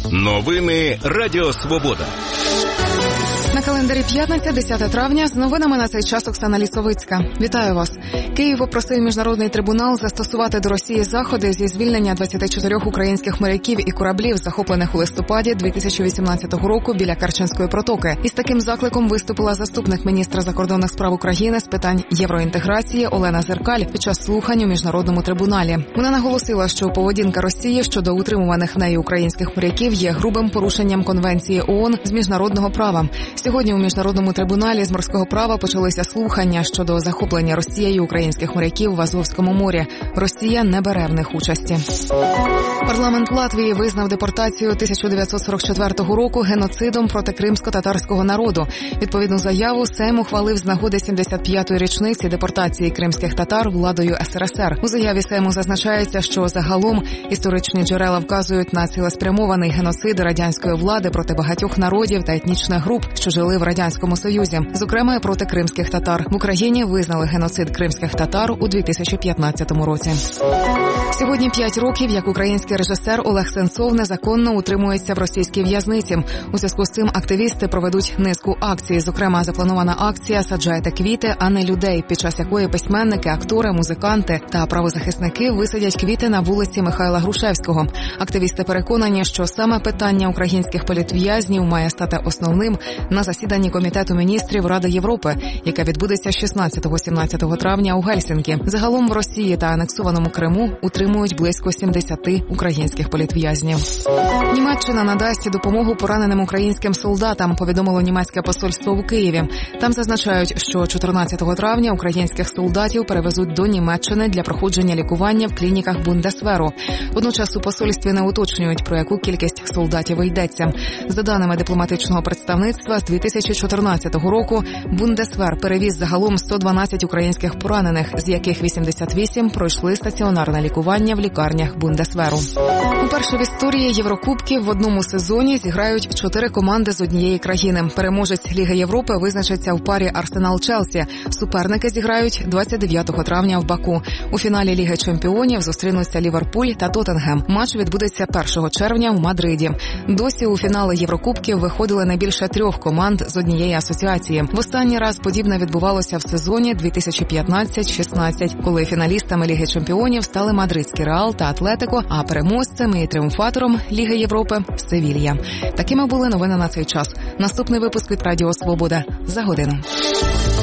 Новини Радіо Свобода. На календарі п'ятниця, 10 травня. З новинами на цей час Оксана Лісовицька. Вітаю вас. Київ попросив Міжнародний трибунал застосувати до Росії заходи зі звільнення 24 українських моряків і кораблів, захоплених у листопаді 2018 року біля Керченської протоки. Із таким закликом виступила заступник міністра закордонних справ України з питань євроінтеграції Олена Зеркаль під час слухань у Міжнародному трибуналі. Вона наголосила, що поведінка Росії щодо утримуваних нею українських моряків є грубим порушенням Конвенції ООН з міжнародного права. Сьогодні у Міжнародному трибуналі з морського права почалися слухання щодо захоплення Росією українських моряків в Азовському морі. Росія не бере в них участі. Парламент Латвії визнав депортацію 1944 року геноцидом проти кримсько-татарського народу. Відповідну заяву Сейм ухвалив з нагоди 75-ї річниці депортації кримських татар владою СРСР. У заяві Сейму зазначається, що загалом історичні джерела вказують на цілеспрямований геноцид радянської влади проти багатьох народів та етнічних груп, що жили в Радянському Союзі, зокрема і проти кримських татар. В Україні визнали геноцид кримських татар у 2015 році. Сьогодні 5 років, як український режисер Олег Сенцов незаконно утримується в російській в'язниці. У зв'язку з цим активісти проведуть низку акцій. Зокрема, запланована акція «Саджайте квіти, а не людей», під час якої письменники, актори, музиканти та правозахисники висадять квіти на вулиці Михайла Грушевського. Активісти переконані, що саме питання українських політв'язнів має стати основним на засіданні Комітету міністрів Ради Європи, яке відбудеться 16-17 травня у Гельсінкі. Загалом в Росії та анексованому Криму утримують близько 70 українських політв'язнів. Німеччина надасть допомогу пораненим українським солдатам, повідомило німецьке посольство у Києві. Там зазначають, що 14 травня українських солдатів перевезуть до Німеччини для проходження лікування в клініках Бундесверу. Водночас у посольстві не уточнюють, про яку кількість солдатів йдеться. За даними дипломатичного представництва, з 2014 року Бундесвер перевіз загалом 112 українських поранених, з яких 88 пройшли стаціонарне лікування в лікарнях Бундесверу. Уперше в історії Єврокубків в одному сезоні зіграють 4 команди з однієї країни. Переможець Ліги Європи визначиться в парі Арсенал-Челсі. Суперники зіграють 29 травня в Баку. У фіналі Ліги Чемпіонів зустрінуться Ліверпуль та Тоттенгем. Матч відбудеться 1 червня в Мадриді. Досі у фінали Єврокубків виходили не більше 3 команд з однієї асоціації. В останній раз подібне відбувалося в сезоні 2015-16, коли фіналістами Ліги Чемпіонів стали мадридський Реал та Атлетико, а переможцем і тріумфатором Ліги Європи – Севілья. Такими були новини на цей час. Наступний випуск від Радіо Свобода за годину.